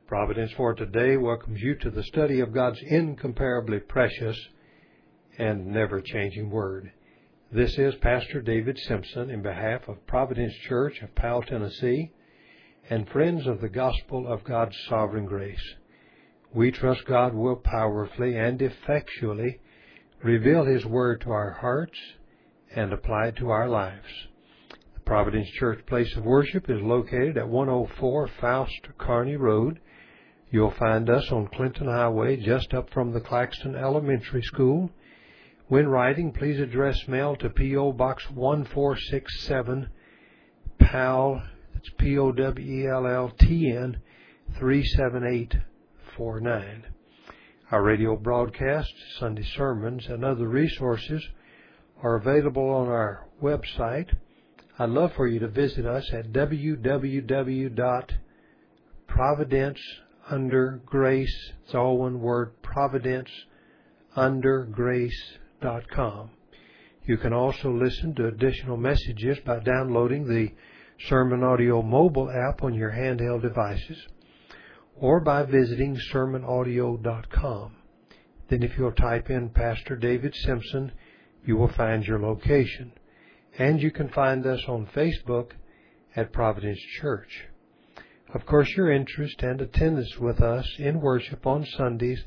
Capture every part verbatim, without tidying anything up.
Providence for Today welcomes you to the study of God's incomparably precious and never-changing Word. This is Pastor David Simpson in behalf of Providence Church of Powell, Tennessee, and Friends of the Gospel of God's Sovereign Grace. We trust God will powerfully and effectually reveal His Word to our hearts and apply it to our lives. The Providence Church place of worship is located at one oh four Faust Kearney Road. You'll find us on Clinton Highway just up from the Claxton Elementary School. When writing, please address mail to P O. Box one four six seven, Powell, that's P O W E L L T N, three seven eight four nine. Our radio broadcasts, Sunday sermons, and other resources are available on our website. I'd love for you to visit us at w w w dot providence under grace, it's all one word, providence under grace dot com. You can also listen to additional messages by downloading the Sermon Audio mobile app on your handheld devices or by visiting sermon audio dot com. Then if you'll type in Pastor David Simpson, you will find your location. And you can find us on Facebook at Providence Church. Of course, your interest and attendance with us in worship on Sundays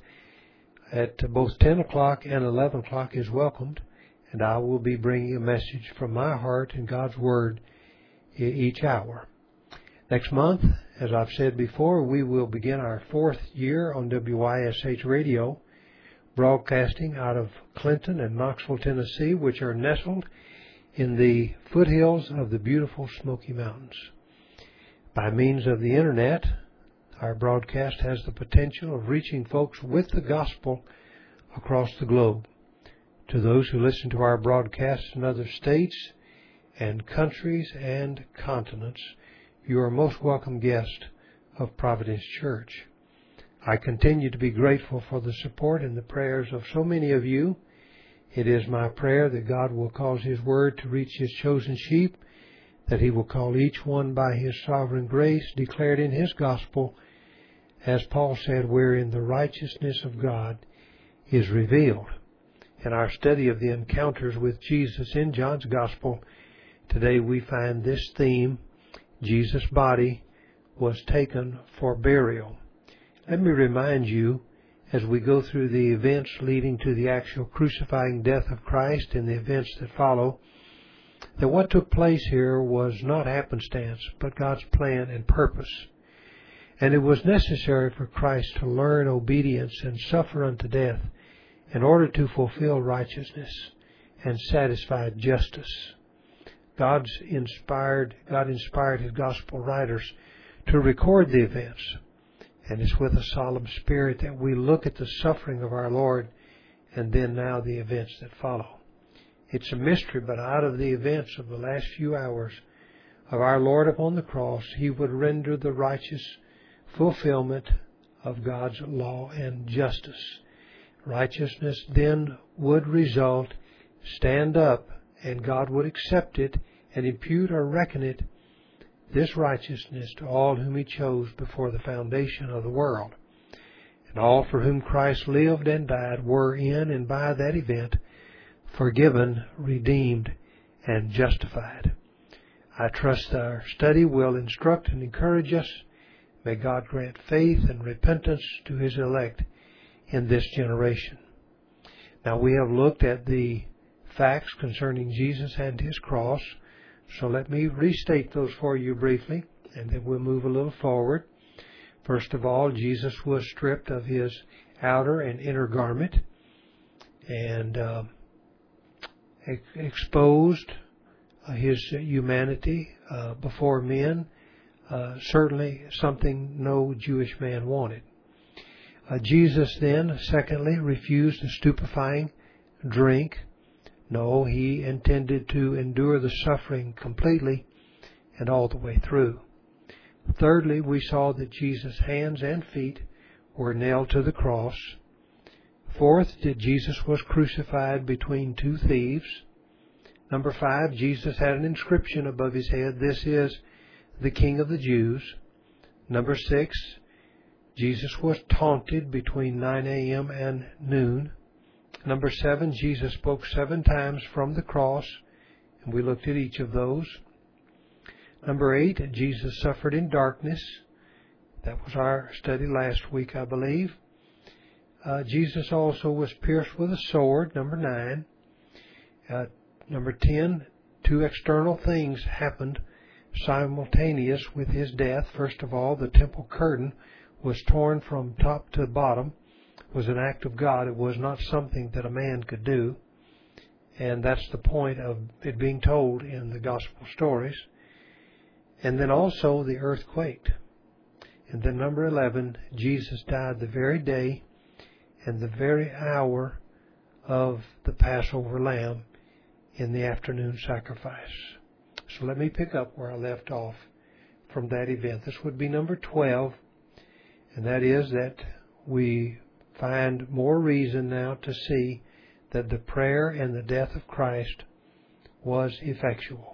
at both ten o'clock and eleven o'clock is welcomed, and I will be bringing a message from my heart and God's Word each hour. Next month, as I've said before, we will begin our fourth year on W Y S H Radio, broadcasting out of Clinton and Knoxville, Tennessee, which are nestled in the foothills of the beautiful Smoky Mountains. By means of the Internet, our broadcast has the potential of reaching folks with the gospel across the globe. To those who listen to our broadcasts in other states and countries and continents, you are most welcome guest of Providence Church. I continue to be grateful for the support and the prayers of so many of you. It is my prayer that God will cause His Word to reach His chosen sheep, that He will call each one by His sovereign grace declared in His gospel, as Paul said, wherein the righteousness of God is revealed. In our study of the encounters with Jesus in John's gospel, today we find this theme: Jesus' body was taken for burial. Let me remind you, as we go through the events leading to the actual crucifying death of Christ and the events that follow, that what took place here was not happenstance, but God's plan and purpose. And it was necessary for Christ to learn obedience and suffer unto death in order to fulfill righteousness and satisfy justice. God's inspired, God inspired His gospel writers to record the events. And it's with a solemn spirit that we look at the suffering of our Lord and then now the events that follow. It's a mystery, but out of the events of the last few hours of our Lord upon the cross, He would render the righteous fulfillment of God's law and justice. Righteousness then would result, stand up, and God would accept it and impute or reckon it, this righteousness, to all whom He chose before the foundation of the world. And all for whom Christ lived and died were in and by that event forgiven, redeemed, and justified. I trust our study will instruct and encourage us. May God grant faith and repentance to His elect in this generation. Now, we have looked at the facts concerning Jesus and His cross, so let me restate those for you briefly, and then we'll move a little forward. First of all, Jesus was stripped of His outer and inner garment and uh, exposed uh, His humanity uh, before men, uh, certainly something no Jewish man wanted. Uh, Jesus then, secondly, refused the stupefying drink. No, He intended to endure the suffering completely and all the way through. Thirdly, we saw that Jesus' hands and feet were nailed to the cross. Fourth, that Jesus was crucified between two thieves. Number five, Jesus had an inscription above His head, "This is the King of the Jews." Number six, Jesus was taunted between nine a.m. and noon. Number seven, Jesus spoke seven times from the cross, and we looked at each of those. Number eight, Jesus suffered in darkness. That was our study last week, I believe. Uh, Jesus also was pierced with a sword, number nine. Uh, number ten, two external things happened simultaneous with his death. First of all, the temple curtain was torn from top to bottom. It was an act of God. It was not something that a man could do. And that's the point of it being told in the gospel stories. And then also the earth quaked. And then number eleven, Jesus died the very day and the very hour of the Passover lamb in the afternoon sacrifice. So let me pick up where I left off from that event. This would be number twelve, and that is that we find more reason now to see that the prayer and the death of Christ was effectual.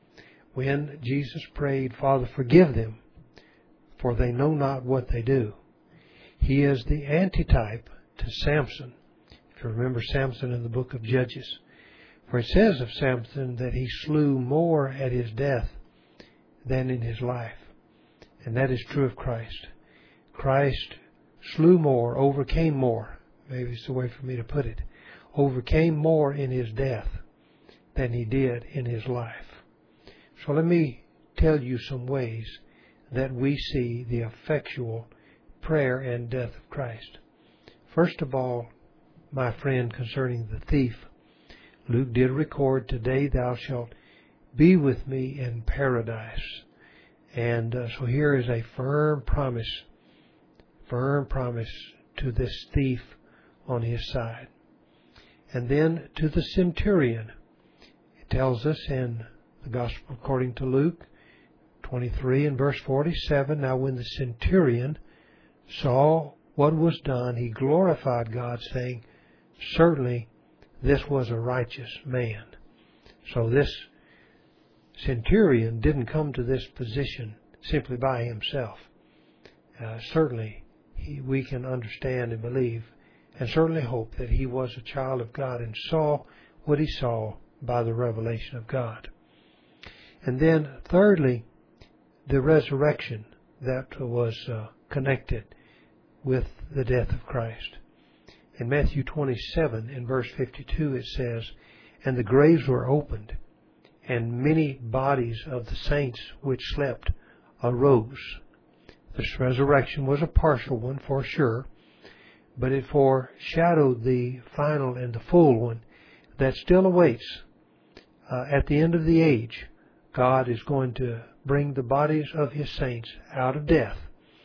When Jesus prayed, "Father, forgive them, for they know not what they do," he is the antitype to Samson. If you remember Samson in the book of Judges. For it says of Samson that he slew more at his death than in his life. And that is true of Christ. Christ slew more, overcame more, maybe it's the way for me to put it, overcame more in his death than he did in his life. So let me tell you some ways that we see the effectual prayer and death of Christ. First of all, my friend, concerning the thief, Luke did record, "Today thou shalt be with me in paradise." And uh, so here is a firm promise, firm promise to this thief on his side. And then to the centurion, it tells us in the Gospel according to Luke twenty-three and verse forty-seven, "Now when the centurion saw what was done, he glorified God, saying, Certainly this was a righteous man." So this centurion didn't come to this position simply by himself. Uh, certainly he, we can understand and believe and certainly hope that he was a child of God and saw what he saw by the revelation of God. And then thirdly, the resurrection that was uh, connected with the death of Christ. In Matthew twenty-seven, in verse fifty-two, it says, "And the graves were opened, and many bodies of the saints which slept arose." This resurrection was a partial one for sure, but it foreshadowed the final and the full one that still awaits. Uh, at the end of the age, God is going to bring the bodies of His saints out of death,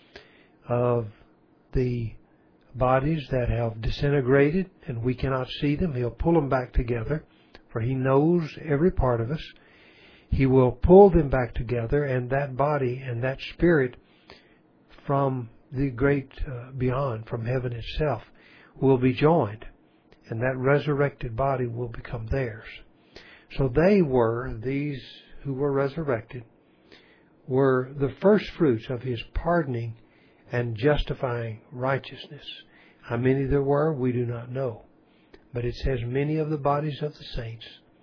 of the bodies that have disintegrated and we cannot see them. He'll pull them back together, for He knows every part of us. He will pull them back together, and that body and that spirit from the great uh, beyond, from heaven itself, will be joined, and that resurrected body will become theirs. So they were, these who were resurrected, were the first fruits of His pardoning and justifying righteousness. How many there were, we do not know. But it says, many of the bodies of the saints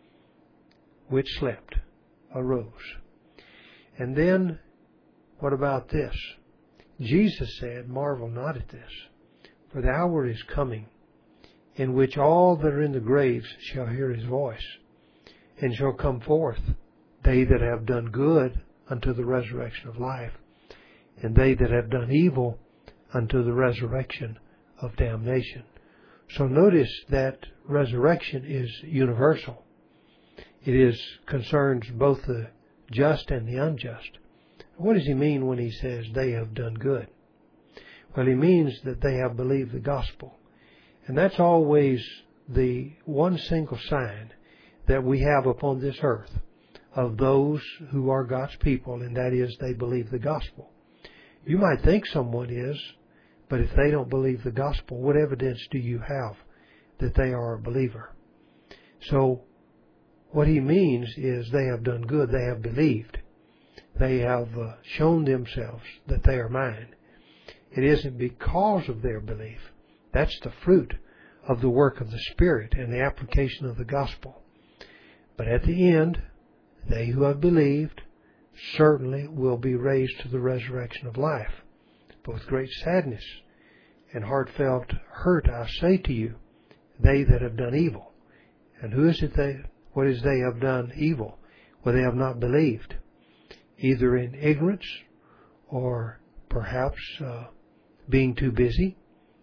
which slept arose. And then, what about this? Jesus said, "Marvel not at this, for the hour is coming, in which all that are in the graves shall hear His voice, and shall come forth, they that have done good unto the resurrection of life, and they that have done evil unto the resurrection of damnation." So notice that resurrection is universal. It is concerns both the just and the unjust. What does He mean when He says they have done good? Well, He means that they have believed the gospel. And that's always the one single sign that we have upon this earth of those who are God's people, and that is they believe the gospel. You might think someone is, but if they don't believe the gospel, what evidence do you have that they are a believer? So, what He means is they have done good, they have believed. They have uh, shown themselves that they are mine. It isn't because of their belief. That's the fruit of the work of the Spirit and the application of the gospel. But at the end, they who have believed certainly will be raised to the resurrection of life. But with great sadness and heartfelt hurt, I say to you, they that have done evil. And who is it they, what is they have done evil? Well, they have not believed, either in ignorance or perhaps uh, being too busy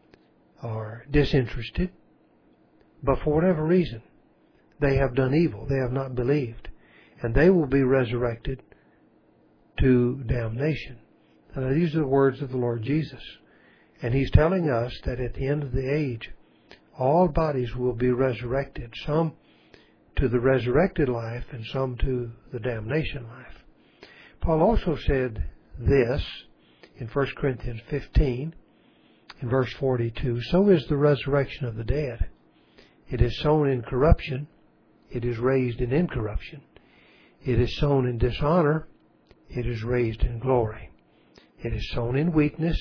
or disinterested. But for whatever reason, they have done evil. They have not believed. And they will be resurrected to damnation. And these are the words of the Lord Jesus. And He's telling us that at the end of the age, all bodies will be resurrected, some to the resurrected life and some to the damnation life. Paul also said this in First Corinthians fifteen, in verse forty-two, so is the resurrection of the dead. It is sown in corruption, it is raised in incorruption. It is sown in dishonor, it is raised in glory. It is sown in weakness,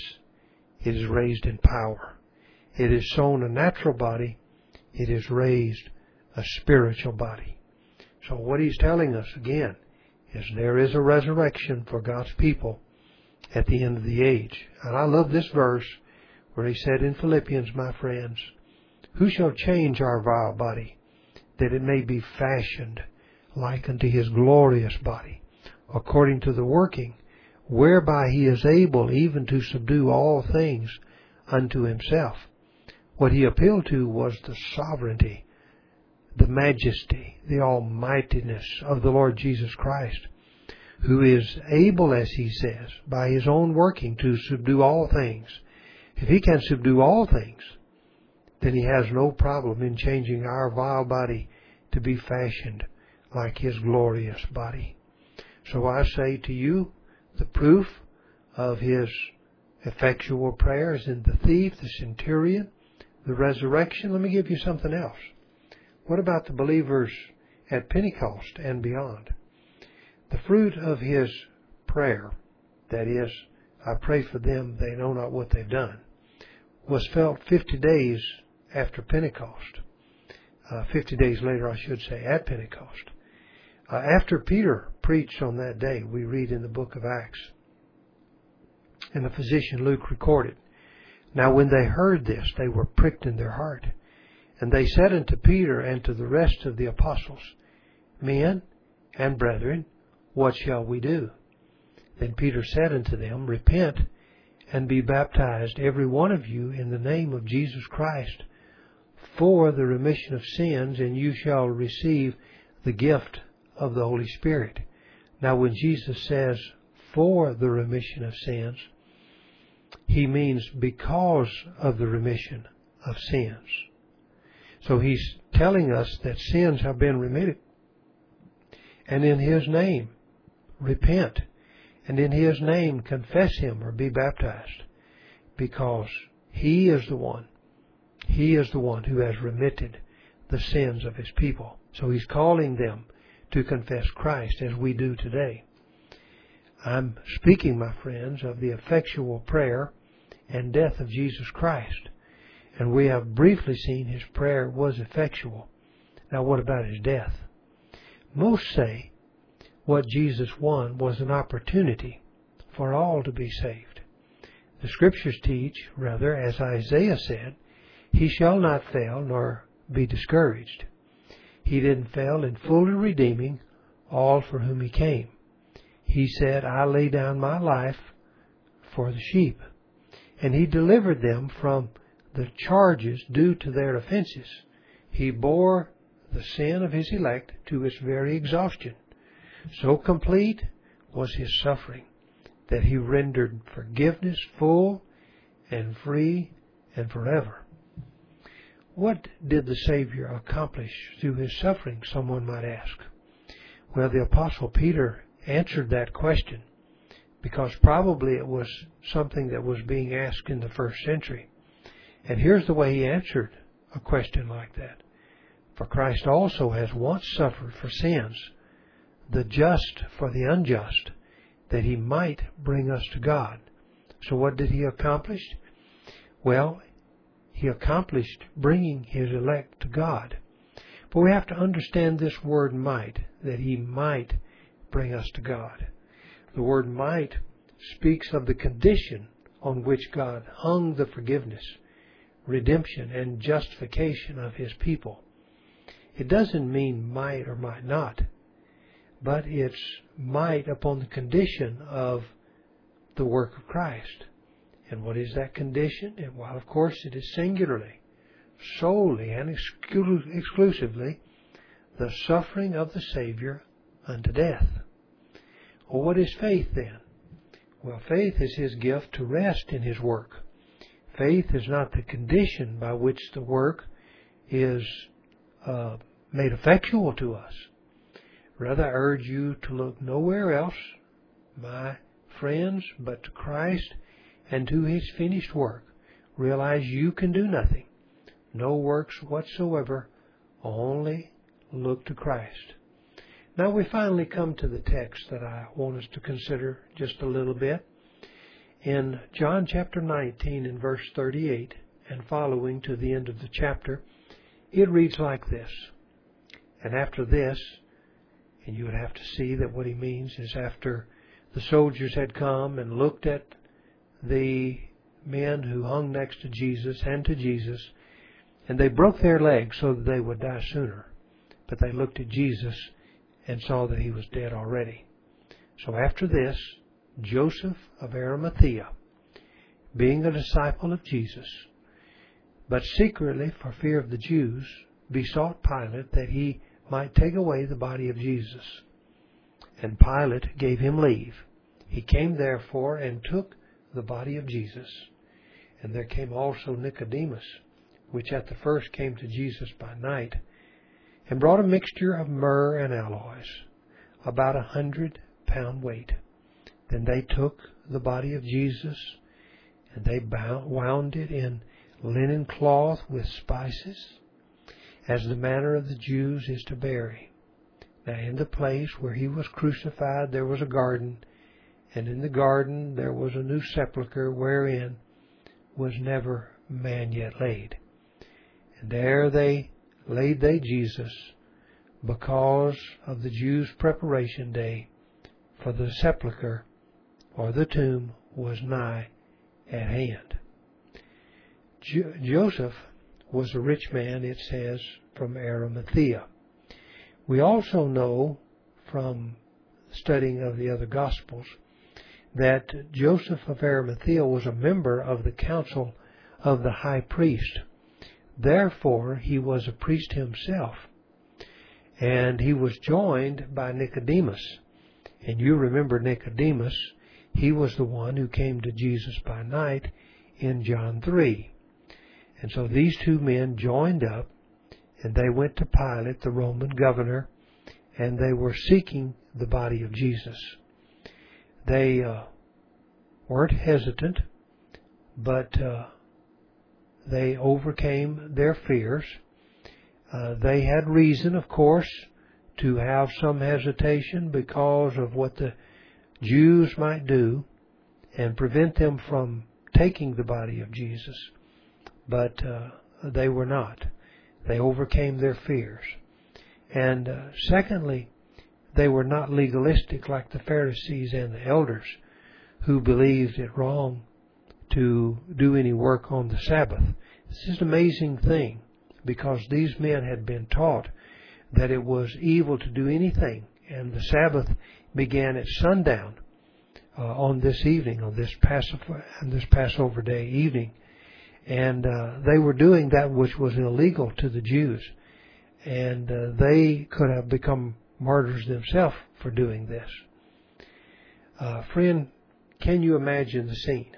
it is raised in power. It is sown a natural body, it is raised a spiritual body. So what he's telling us again is there is a resurrection for God's people at the end of the age. And I love this verse where he said in Philippians, my friends, who shall change our vile body, that it may be fashioned like unto His glorious body, according to the working whereby He is able even to subdue all things unto Himself. What he appealed to was the sovereignty, the majesty, the almightiness of the Lord Jesus Christ, who is able, as he says, by His own working to subdue all things. If He can subdue all things, then He has no problem in changing our vile body to be fashioned like His glorious body. So I say to you, the proof of His effectual prayers in the thief, the centurion, the resurrection. Let me give you something else. What about the believers at Pentecost and beyond? The fruit of His prayer, that is, I pray for them, they know not what they've done, was felt fifty days after Pentecost. Uh, fifty days later, I should say, at Pentecost. Uh, after Peter preached on that day, we read in the book of Acts, and the physician Luke recorded, now when they heard this, they were pricked in their heart. And they said unto Peter and to the rest of the apostles, men and brethren, what shall we do? Then Peter said unto them, repent and be baptized, every one of you, in the name of Jesus Christ, for the remission of sins, and you shall receive the gift of the Holy Spirit. Now when Jesus says, for the remission of sins, He means because of the remission of sins. So He's telling us that sins have been remitted. And in His name, repent. And in His name, confess Him or be baptized. Because He is the one. He is the one who has remitted the sins of His people. So He's calling them to confess Christ as we do today. I'm speaking, my friends, of the effectual prayer and death of Jesus Christ. And we have briefly seen His prayer was effectual. Now what about His death? Most say what Jesus won was an opportunity for all to be saved. The Scriptures teach, rather, as Isaiah said, He shall not fail nor be discouraged. He didn't fail in fully redeeming all for whom He came. He said, I lay down my life for the sheep. And He delivered them from the charges due to their offenses. He bore the sin of His elect to its very exhaustion. So complete was His suffering that He rendered forgiveness full and free and forever. What did the Savior accomplish through His suffering, someone might ask? Well, the Apostle Peter answered that question because probably it was something that was being asked in the first century. And here's the way he answered a question like that. For Christ also has once suffered for sins, the just for the unjust, that He might bring us to God, So what did He accomplish? Well, He accomplished bringing His elect to God. But we have to understand this word might, that He might bring us to God. The word might speaks of the condition on which God hung the forgiveness, redemption, and justification of His people. It doesn't mean might or might not, but it's might upon the condition of the work of Christ. And what is that condition? And, well, of course, it is singularly, solely, and exclu- exclusively the suffering of the Savior unto death. Well, what is faith then? Well, faith is His gift to rest in His work. Faith is not the condition by which the work is uh, made effectual to us. Rather, I urge you to look nowhere else, my friends, but to Christ and to His finished work. Realize you can do nothing, no works whatsoever, only look to Christ. Now we finally come to the text that I want us to consider just a little bit. In John chapter nineteen and verse thirty-eight and following to the end of the chapter, it reads like this. And after this, and you would have to see that what he means is after the soldiers had come and looked at the men who hung next to Jesus and to Jesus, and they broke their legs so that they would die sooner. But they looked at Jesus and saw that He was dead already. So after this, Joseph of Arimathea, being a disciple of Jesus, but secretly for fear of the Jews, besought Pilate that he might take away the body of Jesus. And Pilate gave him leave. He came therefore and took the body of Jesus. And there came also Nicodemus, which at the first came to Jesus by night, and brought a mixture of myrrh and aloes, about a hundred pound weight. Then they took the body of Jesus, and they bound, wound it in linen cloth with spices, as the manner of the Jews is to bury. Now in the place where He was crucified there was a garden, and in the garden there was a new sepulchre wherein was never man yet laid. And there they laid they Jesus, because of the Jews' preparation day, for the sepulchre or the tomb was nigh at hand. Jo- Joseph was a rich man, it says, from Arimathea. We also know from studying of the other Gospels that Joseph of Arimathea was a member of the council of the high priest. Therefore, he was a priest himself. And he was joined by Nicodemus. And you remember Nicodemus, he was the one who came to Jesus by night in John three. And so these two men joined up, and they went to Pilate, the Roman governor, and they were seeking the body of Jesus. They uh, weren't hesitant, but uh, they overcame their fears. Uh, they had reason, of course, to have some hesitation because of what the Jews might do and prevent them from taking the body of Jesus. But uh, they were not. They overcame their fears. And uh, secondly, they were not legalistic like the Pharisees and the elders, who believed it wrong to do any work on the Sabbath. This is an amazing thing, because these men had been taught that it was evil to do anything, and the Sabbath began at sundown uh, on this evening, on this Passover, on this Passover day evening, and uh, they were doing that which was illegal to the Jews, and uh, they could have become martyrs themselves for doing this. Uh, friend, can you imagine the scene?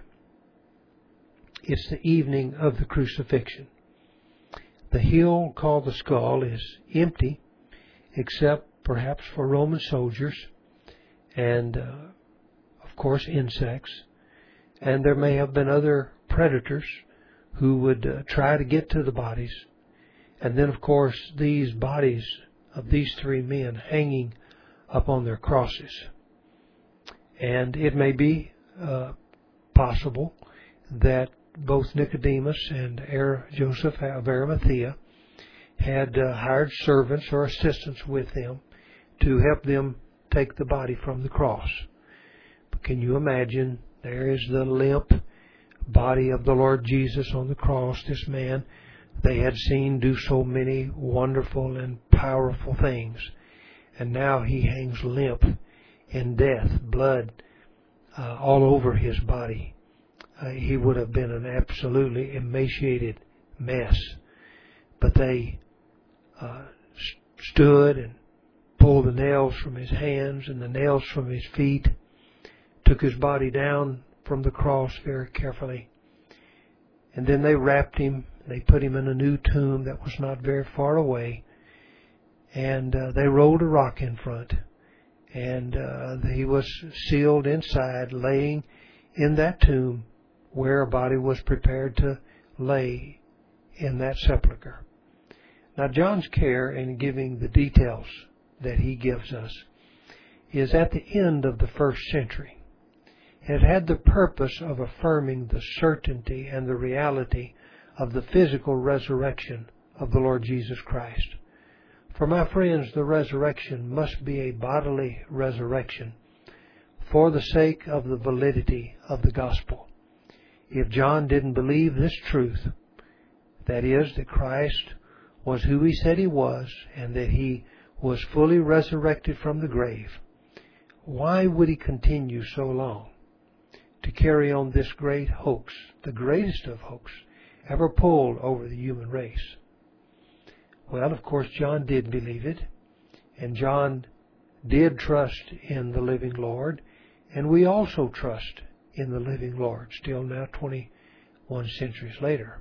It's the evening of the crucifixion. The hill called the Skull is empty, except perhaps for Roman soldiers and, uh, of course, insects. And there may have been other predators who would uh, try to get to the bodies. And then, of course, these bodies of these three men hanging upon their crosses. And it may be uh, possible that both Nicodemus and Joseph of Arimathea had uh, hired servants or assistants with them to help them take the body from the cross. But can you imagine, there is the limp body of the Lord Jesus on the cross, this man they had seen do so many wonderful and powerful things. And now he hangs limp in death, blood uh, all over his body. Uh, he would have been an absolutely emaciated mess. But they uh, st- stood and pulled the nails from his hands and the nails from his feet, took his body down from the cross very carefully. And then they wrapped him. They put him in a new tomb that was not very far away. And uh, they rolled a rock in front. And uh, he was sealed inside, laying in that tomb where a body was prepared to lay in that sepulcher. Now, John's care in giving the details that he gives us is at the end of the first century. It had the purpose of affirming the certainty and the reality of the physical resurrection of the Lord Jesus Christ. For my friends, the resurrection must be a bodily resurrection for the sake of the validity of the gospel. If John didn't believe this truth, that is, that Christ was who he said he was and that he was fully resurrected from the grave, why would he continue so long to carry on this great hoax, the greatest of hoax ever pulled over the human race? Well, of course, John did believe it, and John did trust in the living Lord, and we also trust in the living Lord, still now twenty-one centuries later.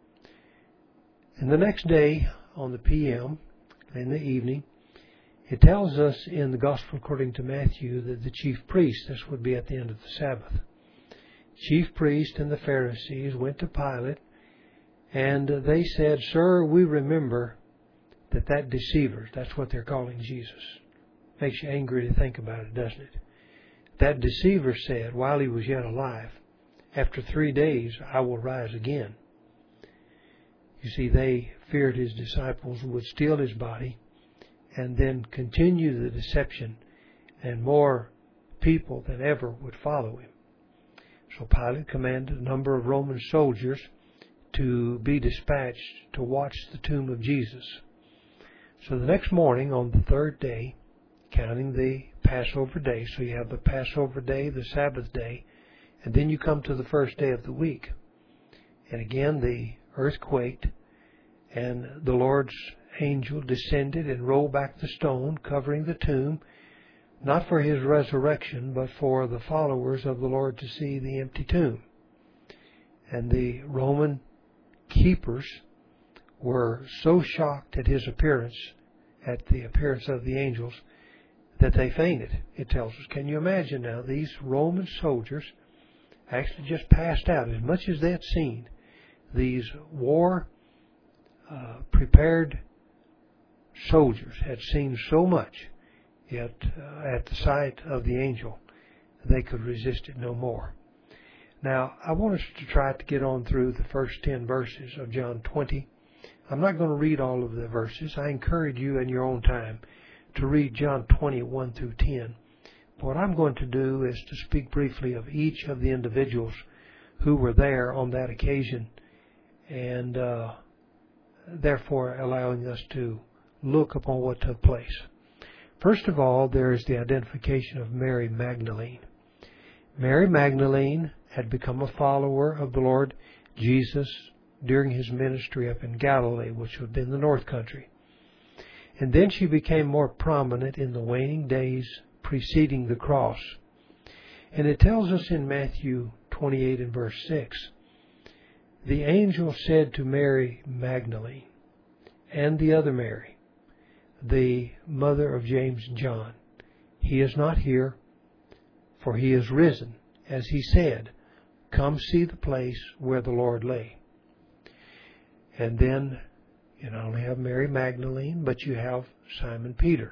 And the next day, on the P M, in the evening, it tells us in the Gospel according to Matthew that the chief priest, this would be at the end of the Sabbath, chief priest and the Pharisees went to Pilate, and they said, "Sir, we remember that that deceiver," that's what they're calling Jesus. Makes you angry to think about it, doesn't it? That deceiver said, while he was yet alive, "After three days I will rise again." You see, they feared his disciples would steal his body and then continue the deception, and more people than ever would follow him. So Pilate commanded a number of Roman soldiers to be dispatched to watch the tomb of Jesus. So the next morning, on the third day, counting the Passover day, so you have the Passover day, the Sabbath day, and then you come to the first day of the week. And again, the earth quaked, and the Lord's angel descended and rolled back the stone covering the tomb, not for his resurrection, but for the followers of the Lord to see the empty tomb. And the Roman keepers were so shocked at his appearance, at the appearance of the angels, that they fainted, it tells us. Can you imagine now, these Roman soldiers actually just passed out. As much as they had seen, these war uh, prepared soldiers had seen so much, yet uh, at the sight of the angel, they could resist it no more. Now, I want us to try to get on through the first ten verses of John twenty. I'm not going to read all of the verses. I encourage you in your own time to read John twenty, one through ten. What I'm going to do is to speak briefly of each of the individuals who were there on that occasion, and uh, therefore allowing us to look upon what took place. First of all, there is the identification of Mary Magdalene. Mary Magdalene had become a follower of the Lord Jesus during his ministry up in Galilee, which would have been the North Country. And then she became more prominent in the waning days preceding the cross. And it tells us in Matthew twenty-eight and verse six, "The angel said to Mary Magdalene and the other Mary, the mother of James and John, He is not here, for He is risen, as He said. Come see the place where the Lord lay." And then you not only have Mary Magdalene, but you have Simon Peter.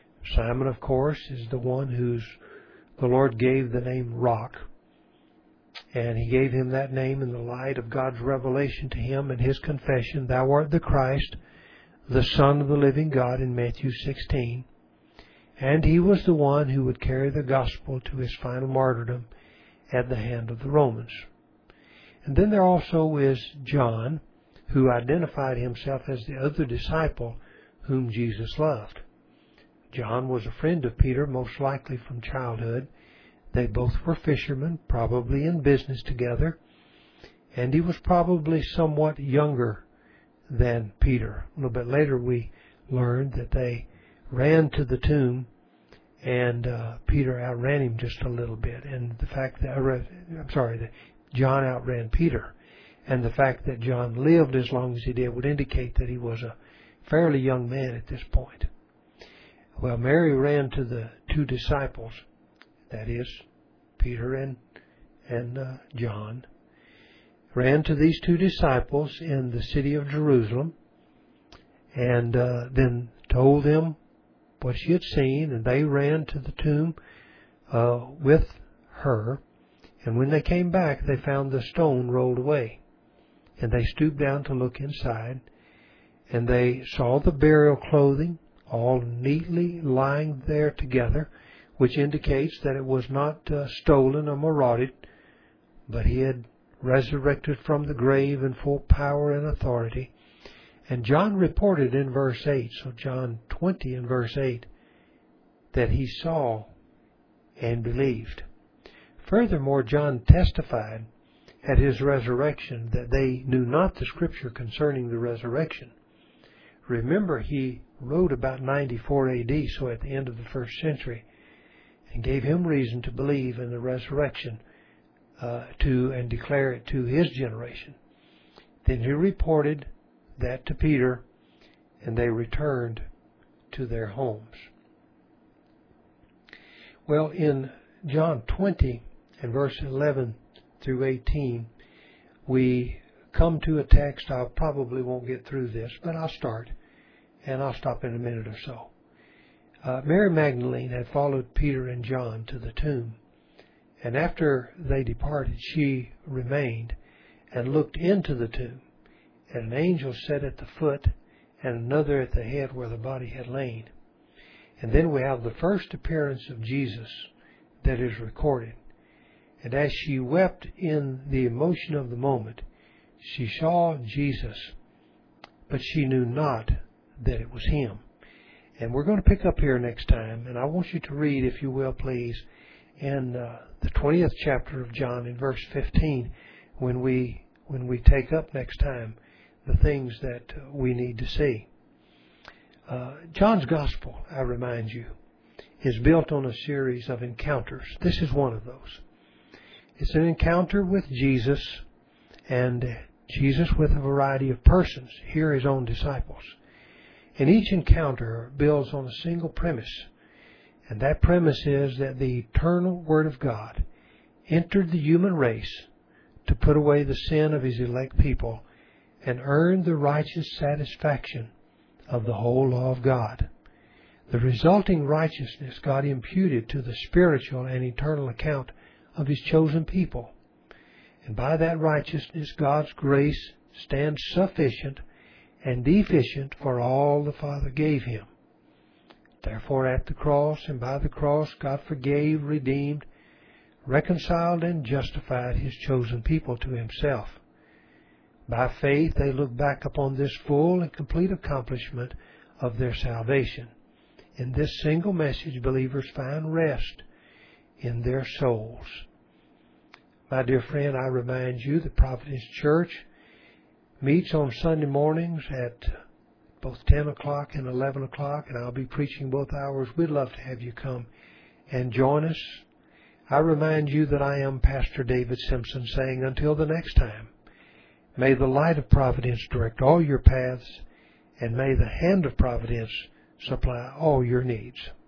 Simon, of course, is the one whose the Lord gave the name Rock. And he gave him that name in the light of God's revelation to him and his confession, "Thou art the Christ, the Son of the living God," in Matthew sixteen. And he was the one who would carry the gospel to his final martyrdom at the hand of the Romans. And then there also is John, who identified himself as the other disciple whom Jesus loved. John was a friend of Peter, most likely from childhood. They both were fishermen, probably in business together, and he was probably somewhat younger than Peter. A little bit later we learned that they ran to the tomb, and uh, Peter outran him just a little bit. And the fact that, I'm sorry, that John outran Peter, and the fact that John lived as long as he did would indicate that he was a fairly young man at this point. Well, Mary ran to the two disciples, that is, Peter and and uh, John, ran to these two disciples in the city of Jerusalem, and uh, then told them what she had seen, and they ran to the tomb uh, with her. And when they came back, they found the stone rolled away, and they stooped down to look inside, and they saw the burial clothing all neatly lying there together, which indicates that it was not uh, stolen or marauded, but he had resurrected from the grave in full power and authority. And John reported in verse eight, so John twenty in verse eight, that he saw and believed. Furthermore, John testified at his resurrection that they knew not the Scripture concerning the resurrection. Remember, he wrote about ninety-four A D, so at the end of the first century, and gave him reason to believe in the resurrection uh, to and declare it to his generation. Then he reported that to Peter, and they returned to their homes. Well, in John twenty and verse eleven through eighteen, we come to a text. I probably won't get through this, but I'll start, and I'll stop in a minute or so. Uh, Mary Magdalene had followed Peter and John to the tomb, and after they departed, she remained and looked into the tomb, and an angel sat at the foot and another at the head where the body had lain. And then we have the first appearance of Jesus that is recorded. And as she wept in the emotion of the moment, she saw Jesus, but she knew not that it was him. And we're going to pick up here next time, and I want you to read, if you will, please, in uh, the twentieth chapter of John in verse fifteen, when we when we take up next time the things that we need to see. Uh, John's Gospel, I remind you, is built on a series of encounters. This is one of those. It's an encounter with Jesus, and Jesus with a variety of persons, here his own disciples. And each encounter builds on a single premise, and that premise is that the eternal Word of God entered the human race to put away the sin of his elect people and earn the righteous satisfaction of the whole law of God. The resulting righteousness God imputed to the spiritual and eternal account of his chosen people. And by that righteousness, God's grace stands sufficient and deficient for all the Father gave him. Therefore, at the cross and by the cross, God forgave, redeemed, reconciled, and justified his chosen people to himself. By faith, they look back upon this full and complete accomplishment of their salvation. In this single message, believers find rest in their souls. My dear friend, I remind you that Providence Church meets on Sunday mornings at both ten o'clock and eleven o'clock, and I'll be preaching both hours. We'd love to have you come and join us. I remind you that I am Pastor David Simpson, saying until the next time, may the light of Providence direct all your paths, and may the hand of Providence supply all your needs.